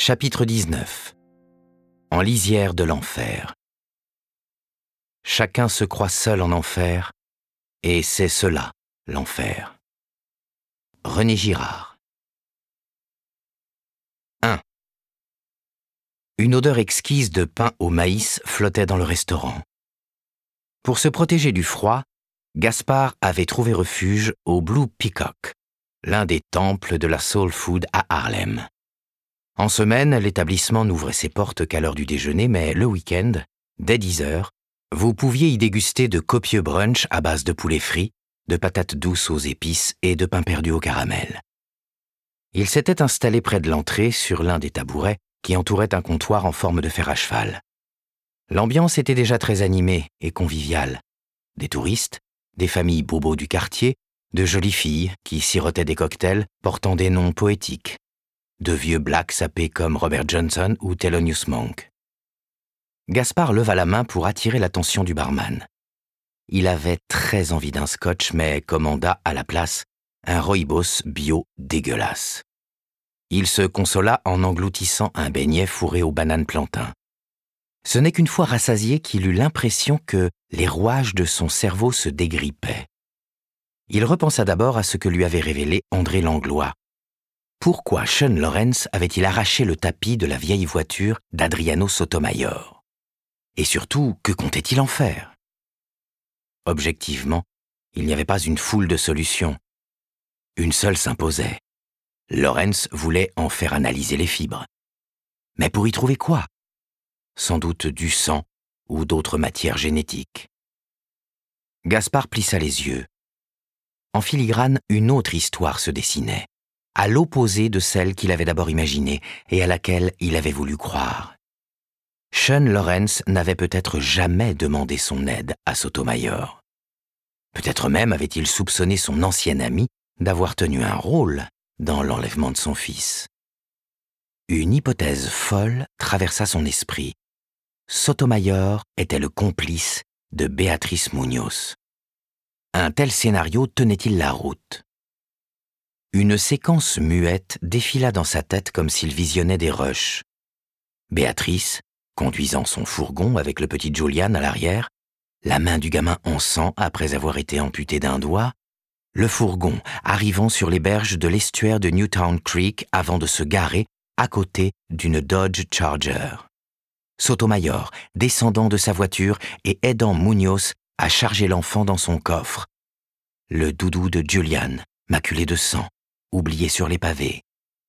Chapitre 19. En lisière de l'enfer. Chacun se croit seul en enfer, et c'est cela, l'enfer. René Girard. 1. Une odeur exquise de pain au maïs flottait dans le restaurant. Pour se protéger du froid, Gaspard avait trouvé refuge au Blue Peacock, l'un des temples de la soul food à Harlem. En semaine, l'établissement n'ouvrait ses portes qu'à l'heure du déjeuner, mais le week-end, dès 10 heures, vous pouviez y déguster de copieux brunchs à base de poulet frit, de patates douces aux épices et de pain perdu au caramel. Il s'était installé près de l'entrée sur l'un des tabourets qui entouraient un comptoir en forme de fer à cheval. L'ambiance était déjà très animée et conviviale. Des touristes, des familles bobos du quartier, de jolies filles qui sirotaient des cocktails portant des noms poétiques, de vieux blacks sapés comme Robert Johnson ou Thelonious Monk. Gaspard leva la main pour attirer l'attention du barman. Il avait très envie d'un scotch, mais commanda à la place un rooibos bio dégueulasse. Il se consola en engloutissant un beignet fourré aux bananes plantains. Ce n'est qu'une fois rassasié qu'il eut l'impression que les rouages de son cerveau se dégrippaient. Il repensa d'abord à ce que lui avait révélé André Langlois. Pourquoi Sean Lawrence avait-il arraché le tapis de la vieille voiture d'Adriano Sotomayor? Et surtout, que comptait-il en faire? Objectivement, il n'y avait pas une foule de solutions. Une seule s'imposait. Lawrence voulait en faire analyser les fibres. Mais pour y trouver quoi? Sans doute du sang ou d'autres matières génétiques. Gaspard plissa les yeux. En filigrane, une autre histoire se dessinait, à l'opposé de celle qu'il avait d'abord imaginée et à laquelle il avait voulu croire. Sean Lawrence n'avait peut-être jamais demandé son aide à Sotomayor. Peut-être même avait-il soupçonné son ancien ami d'avoir tenu un rôle dans l'enlèvement de son fils. Une hypothèse folle traversa son esprit. Sotomayor était le complice de Béatrice Muñoz. Un tel scénario tenait-il la route? Une séquence muette défila dans sa tête comme s'il visionnait des rushs. Béatrice, conduisant son fourgon avec le petit Julian à l'arrière, la main du gamin en sang après avoir été amputée d'un doigt, le fourgon arrivant sur les berges de l'estuaire de Newtown Creek avant de se garer à côté d'une Dodge Charger. Sotomayor descendant de sa voiture et aidant Muñoz à charger l'enfant dans son coffre. Le doudou de Julian, maculé de sang, oublié sur les pavés.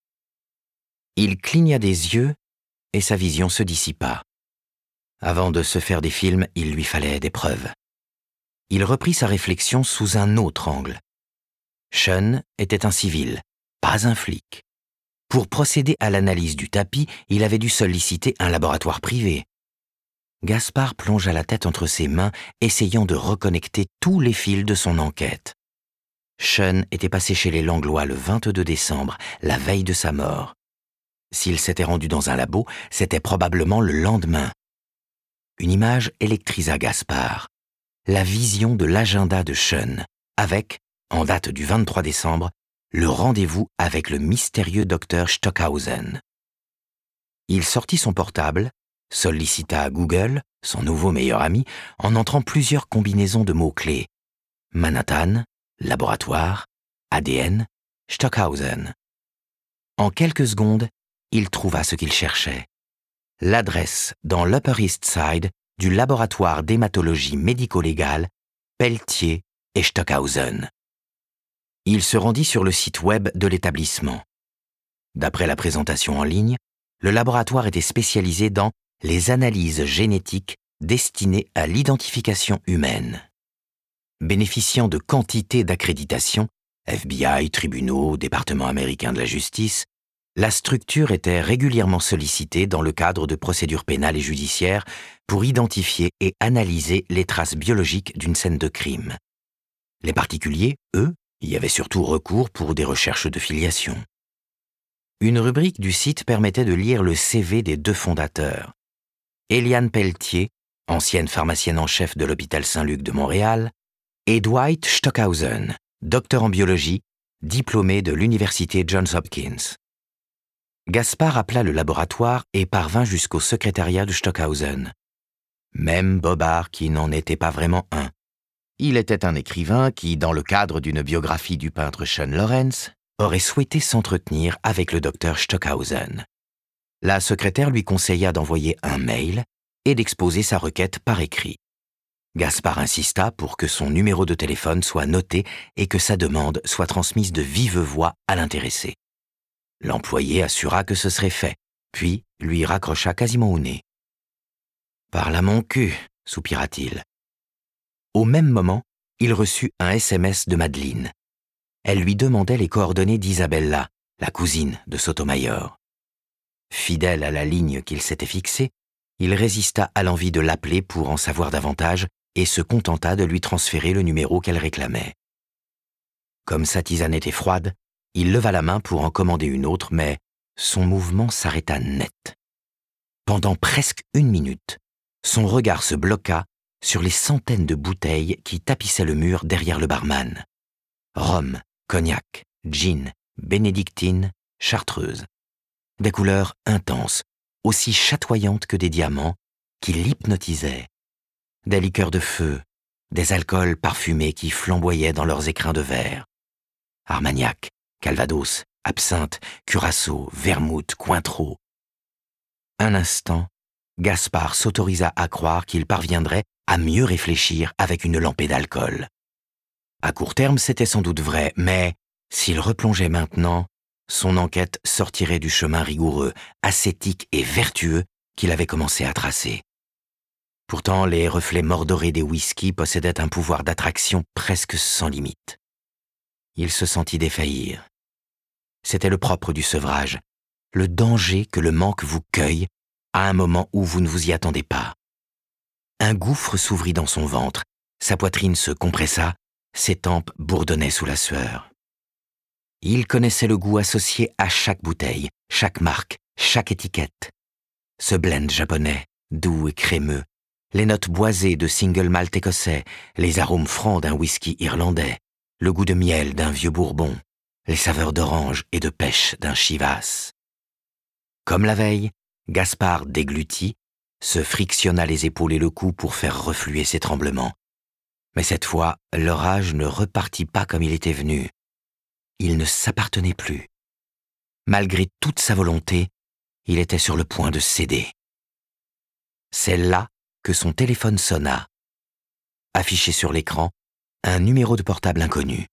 Il cligna des yeux et sa vision se dissipa. Avant de se faire des films, il lui fallait des preuves. Il reprit sa réflexion sous un autre angle. Sean était un civil, pas un flic. Pour procéder à l'analyse du tapis, il avait dû solliciter un laboratoire privé. Gaspard plongea la tête entre ses mains, essayant de reconnecter tous les fils de son enquête. Sean était passé chez les Langlois le 22 décembre, la veille de sa mort. S'il s'était rendu dans un labo, c'était probablement le lendemain. Une image électrisa Gaspard. La vision de l'agenda de Sean, avec, en date du 23 décembre, le rendez-vous avec le mystérieux docteur Stockhausen. Il sortit son portable, sollicita Google, son nouveau meilleur ami, en entrant plusieurs combinaisons de mots-clés. Manhattan, laboratoire, ADN, Stockhausen. En quelques secondes, il trouva ce qu'il cherchait. L'adresse dans l'Upper East Side du laboratoire d'hématologie médico-légale Pelletier et Stockhausen. Il se rendit sur le site web de l'établissement. D'après la présentation en ligne, le laboratoire était spécialisé dans les analyses génétiques destinées à l'identification humaine. Bénéficiant de quantité d'accréditations, FBI, tribunaux, département américain de la justice, la structure était régulièrement sollicitée dans le cadre de procédures pénales et judiciaires pour identifier et analyser les traces biologiques d'une scène de crime. Les particuliers, eux, y avaient surtout recours pour des recherches de filiation. Une rubrique du site permettait de lire le CV des deux fondateurs. Eliane Pelletier, ancienne pharmacienne en chef de l'hôpital Saint-Luc de Montréal, et Dwight Stockhausen, docteur en biologie, diplômé de l'université Johns Hopkins. Gaspard appela le laboratoire et parvint jusqu'au secrétariat de Stockhausen. Même Bobard qui n'en était pas vraiment un. Il était un écrivain qui, dans le cadre d'une biographie du peintre Sean Lawrence, aurait souhaité s'entretenir avec le docteur Stockhausen. La secrétaire lui conseilla d'envoyer un mail et d'exposer sa requête par écrit. Gaspard insista pour que son numéro de téléphone soit noté et que sa demande soit transmise de vive voix à l'intéressé. L'employé assura que ce serait fait, puis lui raccrocha quasiment au nez. « Parle à mon cul », soupira-t-il. Au même moment, il reçut un SMS de Madeleine. Elle lui demandait les coordonnées d'Isabella, la cousine de Sotomayor. Fidèle à la ligne qu'il s'était fixée, il résista à l'envie de l'appeler pour en savoir davantage et se contenta de lui transférer le numéro qu'elle réclamait. Comme sa tisane était froide, il leva la main pour en commander une autre, mais son mouvement s'arrêta net. Pendant presque 1 minute, son regard se bloqua sur les centaines de bouteilles qui tapissaient le mur derrière le barman. Rhum, cognac, gin, bénédictine, chartreuse. Des couleurs intenses, aussi chatoyantes que des diamants, qui l'hypnotisaient. Des liqueurs de feu, des alcools parfumés qui flamboyaient dans leurs écrins de verre. Armagnac, Calvados, absinthe, curaçao, vermouth, cointreau. Un instant, Gaspard s'autorisa à croire qu'il parviendrait à mieux réfléchir avec une lampée d'alcool. À court terme, c'était sans doute vrai, mais s'il replongeait maintenant, son enquête sortirait du chemin rigoureux, ascétique et vertueux qu'il avait commencé à tracer. Pourtant, les reflets mordorés des whisky possédaient un pouvoir d'attraction presque sans limite. Il se sentit défaillir. C'était le propre du sevrage, le danger que le manque vous cueille à un moment où vous ne vous y attendez pas. Un gouffre s'ouvrit dans son ventre, sa poitrine se compressa, ses tempes bourdonnaient sous la sueur. Il connaissait le goût associé à chaque bouteille, chaque marque, chaque étiquette. Ce blend japonais, doux et crémeux, les notes boisées de single malt écossais, les arômes francs d'un whisky irlandais, le goût de miel d'un vieux bourbon, les saveurs d'orange et de pêche d'un Chivas. Comme la veille, Gaspard déglutit, se frictionna les épaules et le cou pour faire refluer ses tremblements. Mais cette fois, l'orage ne repartit pas comme il était venu. Il ne s'appartenait plus. Malgré toute sa volonté, il était sur le point de céder. C'est là que son téléphone sonna. Affiché sur l'écran, un numéro de portable inconnu.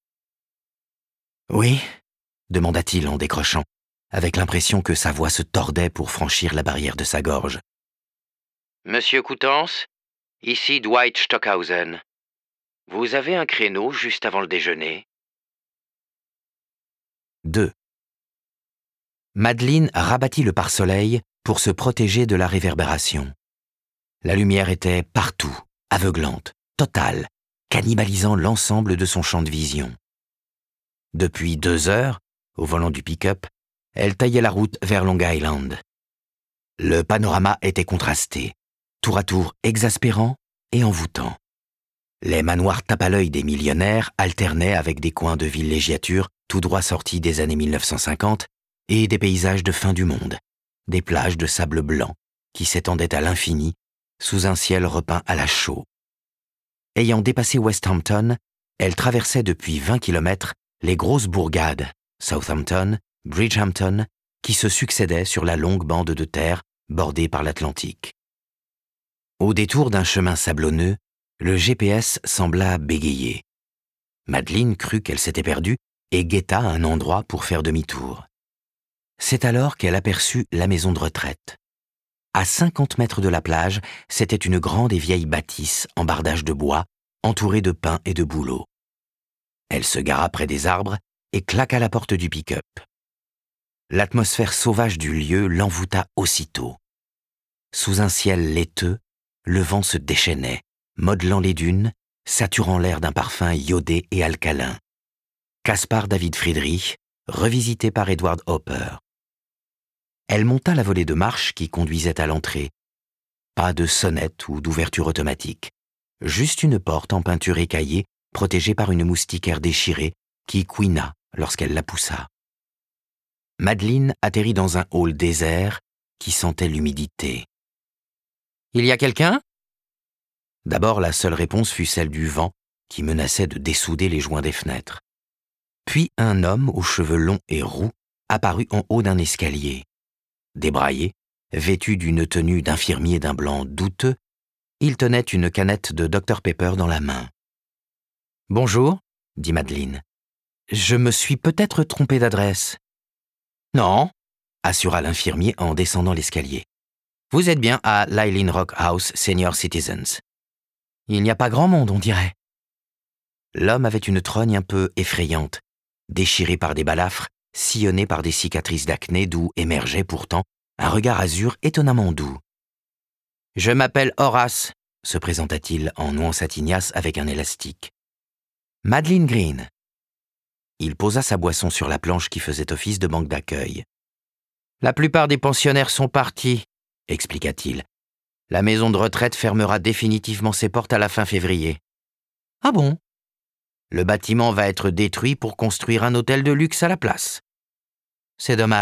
« Oui ?» demanda-t-il en décrochant, avec l'impression que sa voix se tordait pour franchir la barrière de sa gorge. « Monsieur Coutances, ici Dwight Stockhausen. Vous avez un créneau juste avant le déjeuner ?» 2. Madeleine rabattit le pare-soleil pour se protéger de la réverbération. La lumière était partout, aveuglante, totale, cannibalisant l'ensemble de son champ de vision. Depuis 2 heures, au volant du pick-up, elle taillait la route vers Long Island. Le panorama était contrasté, tour à tour exaspérant et envoûtant. Les manoirs tape-à-l'œil des millionnaires alternaient avec des coins de villégiature tout droit sortis des années 1950 et des paysages de fin du monde, des plages de sable blanc qui s'étendaient à l'infini sous un ciel repeint à la chaux. Ayant dépassé Westhampton, elle traversait depuis 20 kilomètres les grosses bourgades, Southampton, Bridgehampton, qui se succédaient sur la longue bande de terre bordée par l'Atlantique. Au détour d'un chemin sablonneux, le GPS sembla bégayer. Madeleine crut qu'elle s'était perdue et guetta un endroit pour faire demi-tour. C'est alors qu'elle aperçut la maison de retraite. À 50 mètres de la plage, c'était une grande et vieille bâtisse en bardage de bois, entourée de pins et de bouleaux. Elle se gara près des arbres et claqua la porte du pick-up. L'atmosphère sauvage du lieu l'envoûta aussitôt. Sous un ciel laiteux, le vent se déchaînait, modelant les dunes, saturant l'air d'un parfum iodé et alcalin. Caspar David Friedrich, revisité par Edward Hopper. Elle monta la volée de marche qui conduisait à l'entrée. Pas de sonnette ou d'ouverture automatique. Juste une porte en peinture écaillée, protégée par une moustiquaire déchirée, qui couina lorsqu'elle la poussa. Madeleine atterrit dans un hall désert qui sentait l'humidité. « Il y a quelqu'un » D'abord, la seule réponse fut celle du vent qui menaçait de dessouder les joints des fenêtres. Puis un homme aux cheveux longs et roux apparut en haut d'un escalier. Débraillé, vêtu d'une tenue d'infirmier d'un blanc douteux, il tenait une canette de Dr Pepper dans la main. « Bonjour, » dit Madeleine. « Je me suis peut-être trompé d'adresse. »« Non, » assura l'infirmier en descendant l'escalier. « Vous êtes bien à l'Eileen Rock House Senior Citizens. Il n'y a pas grand monde, on dirait. » L'homme avait une trogne un peu effrayante, déchirée par des balafres, sillonnée par des cicatrices d'acné d'où émergeait pourtant un regard azur étonnamment doux. « Je m'appelle Horace, » se présenta-t-il en nouant sa tignasse avec un élastique. « Madeleine Green. » Il posa sa boisson sur la planche qui faisait office de banque d'accueil. « La plupart des pensionnaires sont partis, » expliqua-t-il. « La maison de retraite fermera définitivement ses portes à la fin février. »« Ah bon ? Le bâtiment va être détruit pour construire un hôtel de luxe à la place. »« C'est dommage. »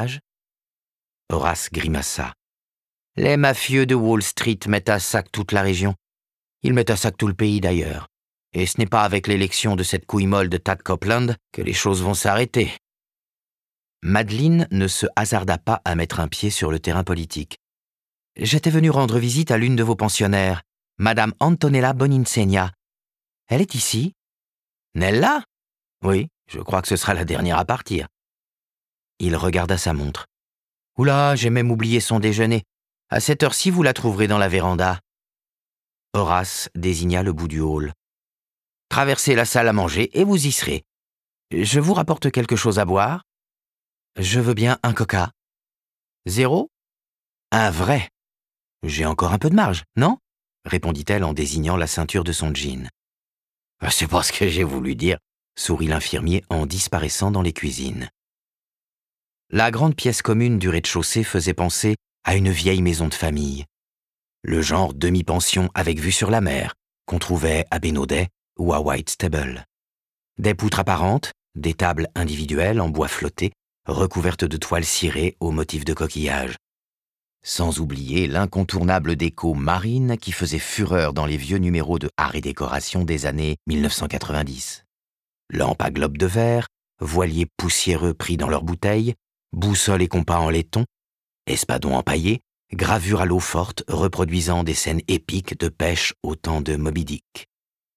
Horace grimaça. « Les mafieux de Wall Street mettent à sac toute la région. Ils mettent à sac tout le pays d'ailleurs. Et ce n'est pas avec l'élection de cette couille molle de Tad Copeland que les choses vont s'arrêter. » Madeleine ne se hasarda pas à mettre un pied sur le terrain politique. « J'étais venu rendre visite à l'une de vos pensionnaires, Madame Antonella Boninsegna. Elle est ici ? » « Nella ? Oui, je crois que ce sera la dernière à partir. » Il regarda sa montre. « Oula, j'ai même oublié son déjeuner. À cette heure-ci, vous la trouverez dans la véranda. » Horace désigna le bout du hall. « Traversez la salle à manger et vous y serez. Je vous rapporte quelque chose à boire ? » « Je veux bien un coca. »« 0 ? Un vrai. J'ai encore un peu de marge, non ?» répondit-elle en désignant la ceinture de son jean. « C'est pas ce que j'ai voulu dire, » sourit l'infirmier en disparaissant dans les cuisines. La grande pièce commune du rez-de-chaussée faisait penser à une vieille maison de famille. Le genre demi-pension avec vue sur la mer, qu'on trouvait à Bénodet ou à Whitstable. Des poutres apparentes, des tables individuelles en bois flotté, recouvertes de toiles cirées au motif de coquillages. Sans oublier l'incontournable déco marine qui faisait fureur dans les vieux numéros de Art et Décoration des années 1990. Lampes à globe de verre, voiliers poussiéreux pris dans leurs bouteilles, boussoles et compas en laiton, espadons empaillés, gravures à l'eau forte reproduisant des scènes épiques de pêche au temps de Moby Dick.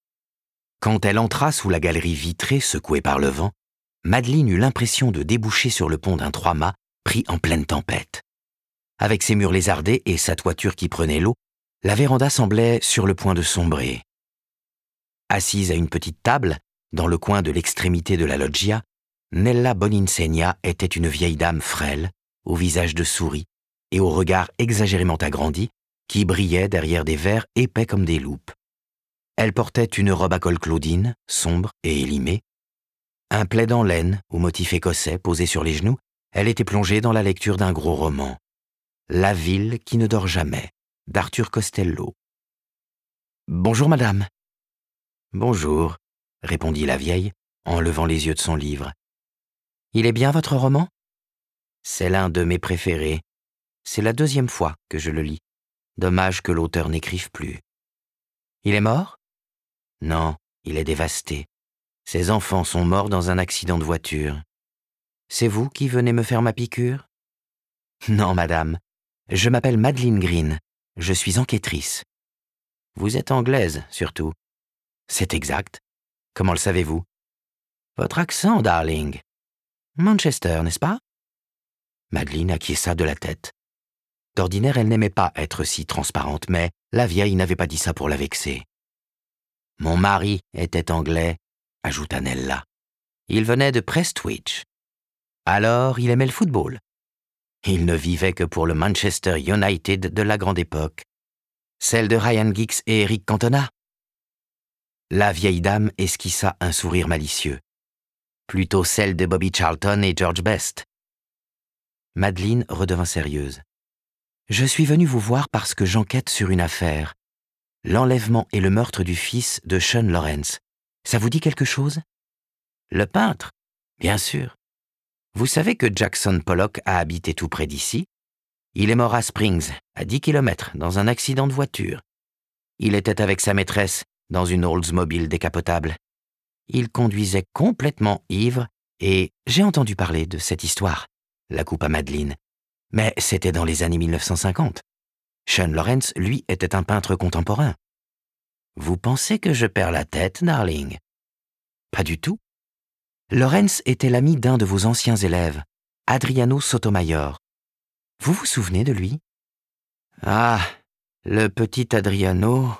Quand elle entra sous la galerie vitrée secouée par le vent, Madeleine eut l'impression de déboucher sur le pont d'un 3-mâts pris en pleine tempête. Avec ses murs lézardés et sa toiture qui prenait l'eau, la véranda semblait sur le point de sombrer. Assise à une petite table, dans le coin de l'extrémité de la loggia, Nella Boninsegna était une vieille dame frêle, au visage de souris et au regard exagérément agrandi, qui brillait derrière des verres épais comme des loupes. Elle portait une robe à col Claudine, sombre et élimée. Un plaid en laine, au motif écossais, posé sur les genoux, elle était plongée dans la lecture d'un gros roman. La ville qui ne dort jamais, d'Arthur Costello. « Bonjour, madame. »« Bonjour, » répondit la vieille, en levant les yeux de son livre. « Il est bien votre roman ? » ?»« C'est l'un de mes préférés. C'est la 2e fois que je le lis. Dommage que l'auteur n'écrive plus. »« Il est mort ? » ?»« Non, il est dévasté. Ses enfants sont morts dans un accident de voiture. C'est vous qui venez me faire ma piqûre ? » ?»« Non, madame. Je m'appelle Madeleine Green. Je suis enquêtrice. »« Vous êtes anglaise, surtout. »« C'est exact. Comment le savez-vous ? » ?»« Votre accent, darling. Manchester, n'est-ce pas ? » Madeleine acquiesça de la tête. D'ordinaire, elle n'aimait pas être si transparente, mais la vieille n'avait pas dit ça pour la vexer. « Mon mari était anglais, » ajouta Nella. « Il venait de Prestwich. Alors, il aimait le football. Il ne vivait que pour le Manchester United de la grande époque, celle de Ryan Giggs et Eric Cantona. » La vieille dame esquissa un sourire malicieux. Plutôt celle de Bobby Charlton et George Best. Madeleine redevint sérieuse. « Je suis venue vous voir parce que j'enquête sur une affaire. L'enlèvement et le meurtre du fils de Sean Lawrence. Ça vous dit quelque chose ? » « Le peintre ? Bien sûr. Vous savez que Jackson Pollock a habité tout près d'ici? Il est mort à Springs, à 10 kilomètres, dans un accident de voiture. Il était avec sa maîtresse, dans une Oldsmobile décapotable. Il conduisait complètement ivre et j'ai entendu parler de cette histoire, la coupa Madeleine. Mais c'était dans les années 1950. Sean Lawrence, lui, était un peintre contemporain. Vous pensez que je perds la tête, darling? Pas du tout. Lawrence était l'ami d'un de vos anciens élèves, Adriano Sotomayor. Vous vous souvenez de lui? Ah, le petit Adriano.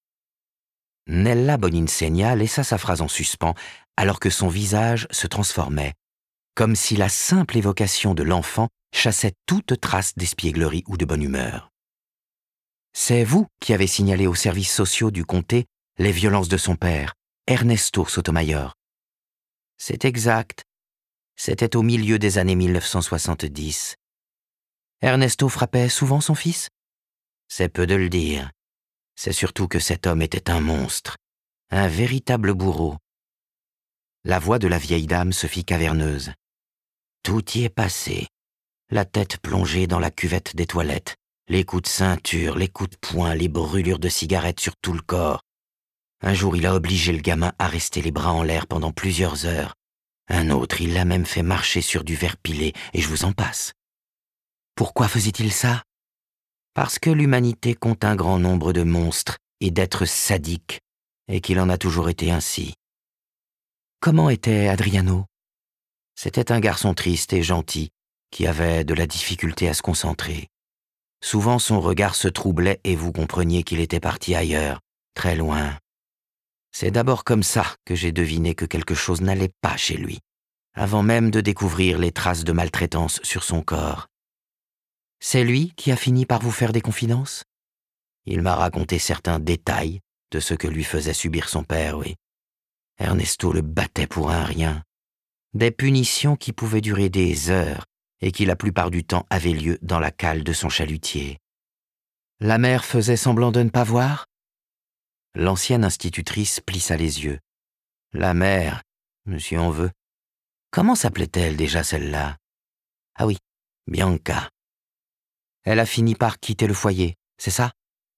Nella Boninsegna laissa sa phrase en suspens alors que son visage se transformait, comme si la simple évocation de l'enfant chassait toute trace d'espièglerie ou de bonne humeur. C'est vous qui avez signalé aux services sociaux du comté les violences de son père, Ernesto Sotomayor. C'est exact. C'était au milieu des années 1970. Ernesto frappait souvent son fils? C'est peu de le dire. C'est surtout que cet homme était un monstre, un véritable bourreau. La voix de la vieille dame se fit caverneuse. Tout y est passé, la tête plongée dans la cuvette des toilettes, les coups de ceinture, les coups de poing, les brûlures de cigarettes sur tout le corps. Un jour, il a obligé le gamin à rester les bras en l'air pendant plusieurs heures. Un autre, il l'a même fait marcher sur du verre pilé, et je vous en passe. Pourquoi faisait-il ça? Parce que l'humanité compte un grand nombre de monstres et d'êtres sadiques, et qu'il en a toujours été ainsi. Comment était Adriano? C'était un garçon triste et gentil, qui avait de la difficulté à se concentrer. Souvent son regard se troublait et vous compreniez qu'il était parti ailleurs, très loin. C'est d'abord comme ça que j'ai deviné que quelque chose n'allait pas chez lui, avant même de découvrir les traces de maltraitance sur son corps. C'est lui qui a fini par vous faire des confidences? Il m'a raconté certains détails de ce que lui faisait subir son père, oui. Ernesto le battait pour un rien. Des punitions qui pouvaient durer des heures et qui la plupart du temps avaient lieu dans la cale de son chalutier. La mère faisait semblant de ne pas voir? L'ancienne institutrice plissa les yeux. La mère, monsieur en veut. Comment s'appelait-elle déjà celle-là? Ah oui, Bianca. Elle a fini par quitter le foyer, c'est ça?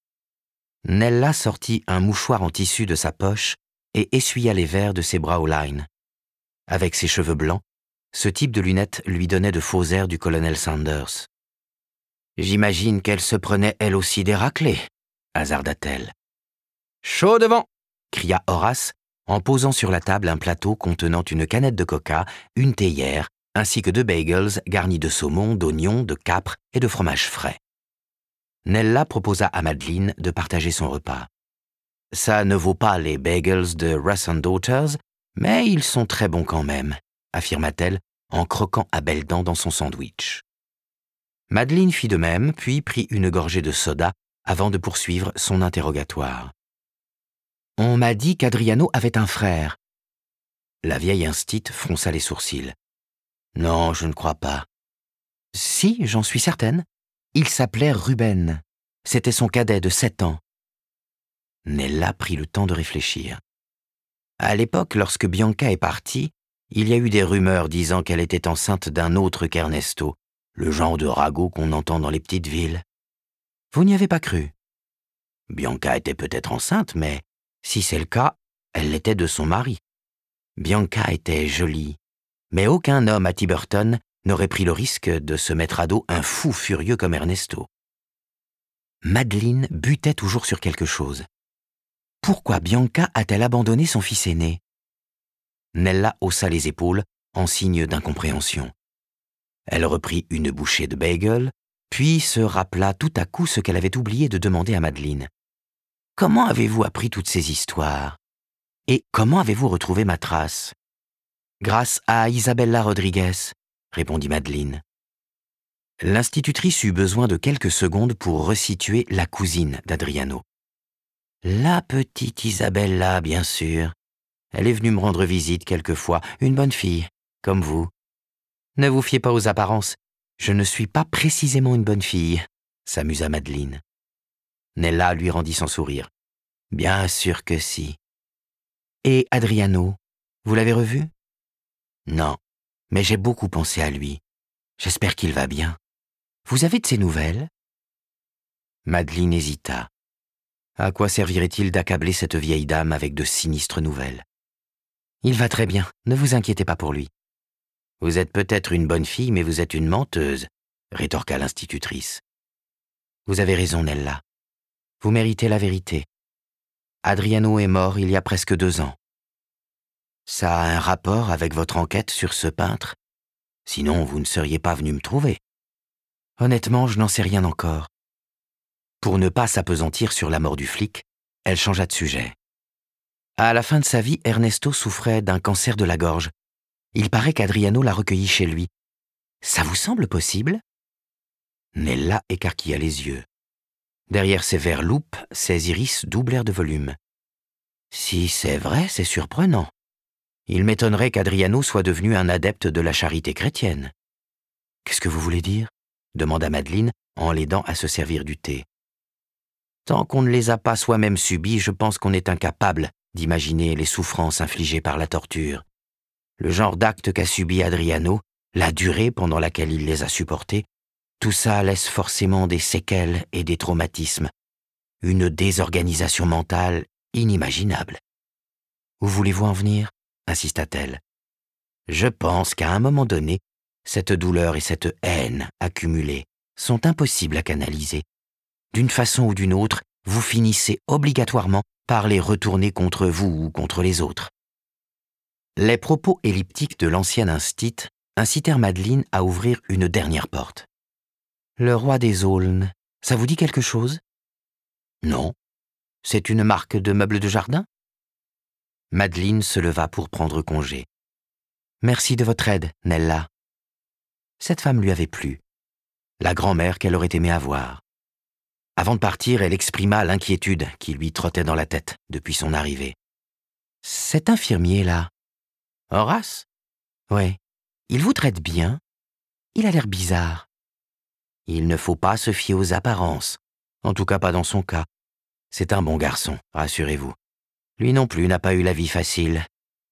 Nella sortit un mouchoir en tissu de sa poche et essuya les verres de ses Brauline. Avec ses cheveux blancs, ce type de lunettes lui donnait de faux airs du colonel Sanders. J'imagine qu'elle se prenait elle aussi des raclées, hasarda-t-elle. Chaud devant! Cria Horace en posant sur la table un plateau contenant une canette de coca, une théière, ainsi que 2 bagels garnis de saumon, d'oignons, de capres et de fromage frais. Nella proposa à Madeleine de partager son repas. Ça ne vaut pas les bagels de Russ & Daughters, mais ils sont très bons quand même, affirma-t-elle en croquant à belles dents dans son sandwich. Madeleine fit de même, puis prit une gorgée de soda avant de poursuivre son interrogatoire. On m'a dit qu'Adriano avait un frère. La vieille instite fronça les sourcils. Non, je ne crois pas. Si, j'en suis certaine. Il s'appelait Ruben. C'était son cadet de 7 ans. Nella prit le temps de réfléchir. À l'époque, lorsque Bianca est partie, il y a eu des rumeurs disant qu'elle était enceinte d'un autre qu'Ernesto, le genre de ragot qu'on entend dans les petites villes. Vous n'y avez pas cru? Bianca était peut-être enceinte, mais si c'est le cas, elle l'était de son mari. Bianca était jolie, mais aucun homme à Tiburton n'aurait pris le risque de se mettre à dos un fou furieux comme Ernesto. Madeleine butait toujours sur quelque chose. Pourquoi Bianca a-t-elle abandonné son fils aîné? Nella haussa les épaules en signe d'incompréhension. Elle reprit une bouchée de bagel, puis se rappela tout à coup ce qu'elle avait oublié de demander à Madeleine. « Comment avez-vous appris toutes ces histoires? Et comment avez-vous retrouvé ma trace? »« Grâce à Isabella Rodriguez, » répondit Madeleine. L'institutrice eut besoin de quelques secondes pour resituer la cousine d'Adriano. « La petite Isabella, bien sûr. Elle est venue me rendre visite quelquefois, une bonne fille, comme vous. Ne vous fiez pas aux apparences, je ne suis pas précisément une bonne fille, » s'amusa Madeleine. Nella lui rendit son sourire. « Bien sûr que si. »« Et Adriano, vous l'avez revu? » « Non, mais j'ai beaucoup pensé à lui. J'espère qu'il va bien. Vous avez de ses nouvelles ?» Madeleine hésita. À quoi servirait-il d'accabler cette vieille dame avec de sinistres nouvelles? « Il va très bien, ne vous inquiétez pas pour lui. »« Vous êtes peut-être une bonne fille, mais vous êtes une menteuse, » rétorqua l'institutrice. « Vous avez raison, Nella. Vous méritez la vérité. Adriano est mort il y a presque 2 ans. Ça a un rapport avec votre enquête sur ce peintre? Sinon, vous ne seriez pas venu me trouver. Honnêtement, je n'en sais rien encore. » Pour ne pas s'appesantir sur la mort du flic, elle changea de sujet. À la fin de sa vie, Ernesto souffrait d'un cancer de la gorge. Il paraît qu'Adriano l'a recueilli chez lui. Ça vous semble possible? Nella écarquilla les yeux. Derrière ses verres loupes, ses iris doublèrent de volume. Si c'est vrai, c'est surprenant. Il m'étonnerait qu'Adriano soit devenu un adepte de la charité chrétienne. Qu'est-ce que vous voulez dire? Demanda Madeleine en l'aidant à se servir du thé. Tant qu'on ne les a pas soi-même subies, je pense qu'on est incapable d'imaginer les souffrances infligées par la torture. Le genre d'acte qu'a subi Adriano, la durée pendant laquelle il les a supportés, tout ça laisse forcément des séquelles et des traumatismes, une désorganisation mentale inimaginable. Où voulez-vous en venir? Insista-t-elle. Je pense qu'à un moment donné, cette douleur et cette haine accumulées sont impossibles à canaliser. D'une façon ou d'une autre, vous finissez obligatoirement par les retourner contre vous ou contre les autres. Les propos elliptiques de l'ancienne instite incitèrent Madeleine à ouvrir une dernière porte. Le roi des aulnes, ça vous dit quelque chose? Non. C'est une marque de meubles de jardin? Madeleine se leva pour prendre congé. Merci de votre aide, Nella. Cette femme lui avait plu. La grand-mère qu'elle aurait aimé avoir. Avant de partir, elle exprima l'inquiétude qui lui trottait dans la tête depuis son arrivée. Cet infirmier-là, Horace? Ouais. Il vous traite bien? Il a l'air bizarre. Il ne faut pas se fier aux apparences. En tout cas pas dans son cas. C'est un bon garçon, rassurez-vous. Lui non plus n'a pas eu la vie facile.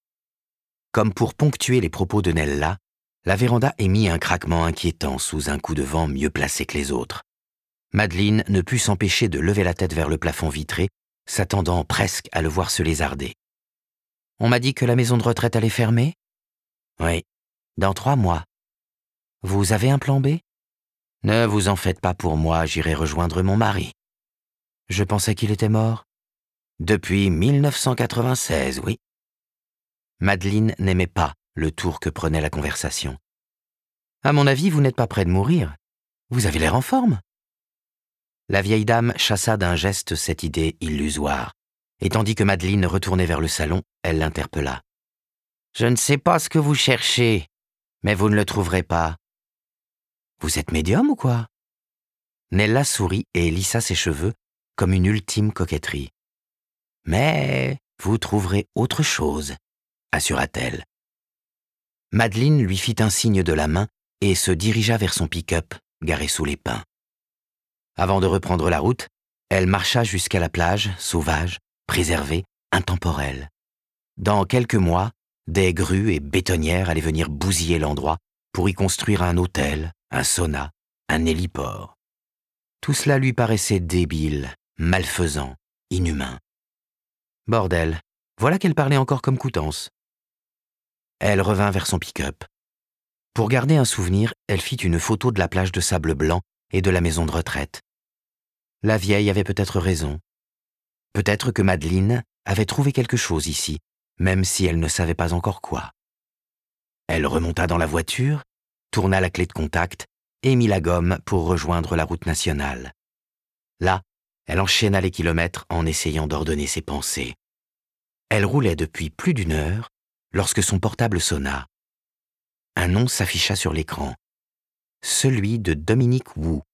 Comme pour ponctuer les propos de Nella, la véranda émit un craquement inquiétant sous un coup de vent mieux placé que les autres. Madeleine ne put s'empêcher de lever la tête vers le plafond vitré, s'attendant presque à le voir se lézarder. « On m'a dit que la maison de retraite allait fermer? »« Oui, dans 3 mois. »« Vous avez un plan B? »« Ne vous en faites pas pour moi, j'irai rejoindre mon mari. »« Je pensais qu'il était mort. »« Depuis 1996, oui. » Madeleine n'aimait pas le tour que prenait la conversation. « À mon avis, vous n'êtes pas près de mourir. Vous avez l'air en forme. » La vieille dame chassa d'un geste cette idée illusoire, et tandis que Madeleine retournait vers le salon, elle l'interpella. « Je ne sais pas ce que vous cherchez, mais vous ne le trouverez pas. »« Vous êtes médium ou quoi ?» Nella sourit et lissa ses cheveux comme une ultime coquetterie. « Mais vous trouverez autre chose, » assura-t-elle. Madeleine lui fit un signe de la main et se dirigea vers son pick-up, garé sous les pins. Avant de reprendre la route, elle marcha jusqu'à la plage, sauvage, préservée, intemporelle. Dans quelques mois, des grues et bétonnières allaient venir bousiller l'endroit pour y construire un hôtel, un sauna, un héliport. Tout cela lui paraissait débile, malfaisant, inhumain. Bordel, voilà qu'elle parlait encore comme Coutances. Elle revint vers son pick-up. Pour garder un souvenir, elle fit une photo de la plage de sable blanc et de la maison de retraite. La vieille avait peut-être raison. Peut-être que Madeleine avait trouvé quelque chose ici, même si elle ne savait pas encore quoi. Elle remonta dans la voiture, tourna la clé de contact et mit la gomme pour rejoindre la route nationale. Là, elle enchaîna les kilomètres en essayant d'ordonner ses pensées. Elle roulait depuis plus d'1 heure lorsque son portable sonna. Un nom s'afficha sur l'écran. Celui de Dominique Wu.